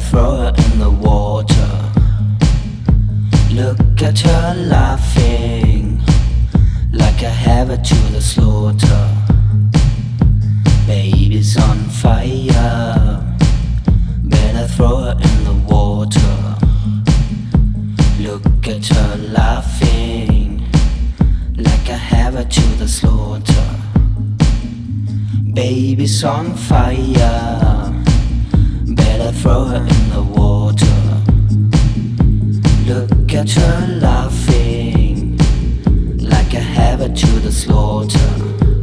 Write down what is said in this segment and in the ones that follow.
throw her in the water. Look at her laughing, like I have her to the slaughter. Baby's on fire, better throw her in the water. Look at her laughing, like I have her to the slaughter. Baby's on fire, better throw her in the water. Look at her laughing, like I have her to the slaughter.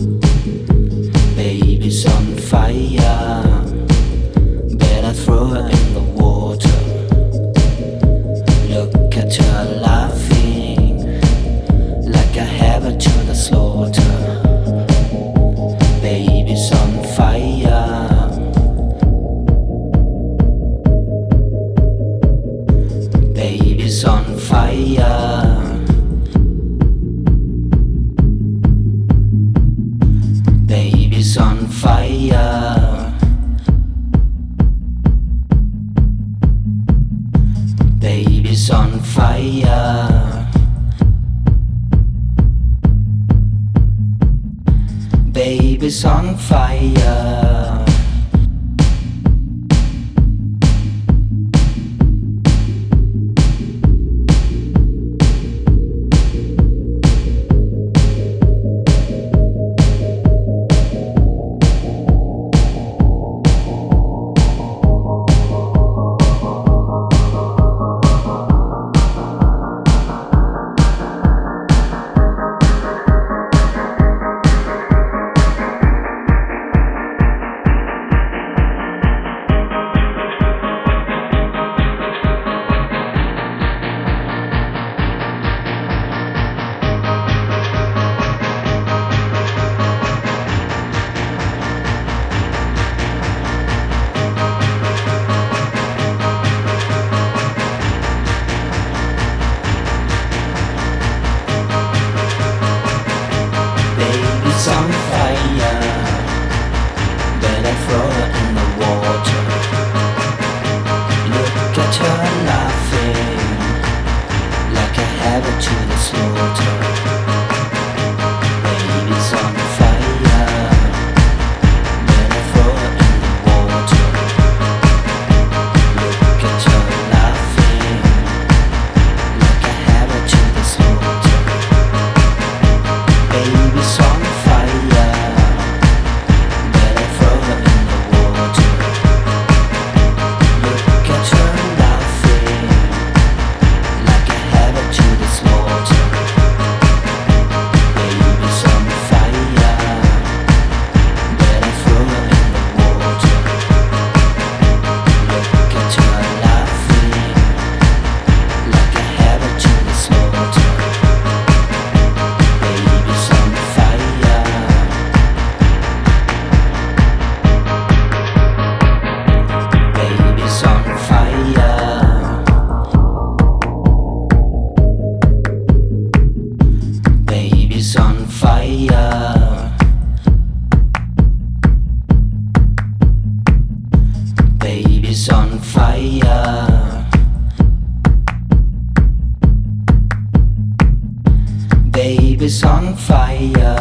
Baby's on fire, better throw her in the water. Look at her laughing, like I have her to the slaughter. Baby's on fire. Baby's on fire. Baby's on fire. Baby's on fire. Baby's on fire. Baby's on fire, better throw her in the water. Look at her laughing, like I have her to the slaughter. Baby's on fire, better throw her in the water. Look at her laughing, like I have her to the slaughter. Baby's on fire, better throw her in the water. Look at her laughing, like I have her to the slaughter. Baby's on fire, better throw her in the water. Look at her laughing, like I have her to the slaughter. Baby's on fire. Baby's on fire. Baby's on fire. Baby's on fire. Baby's on fire.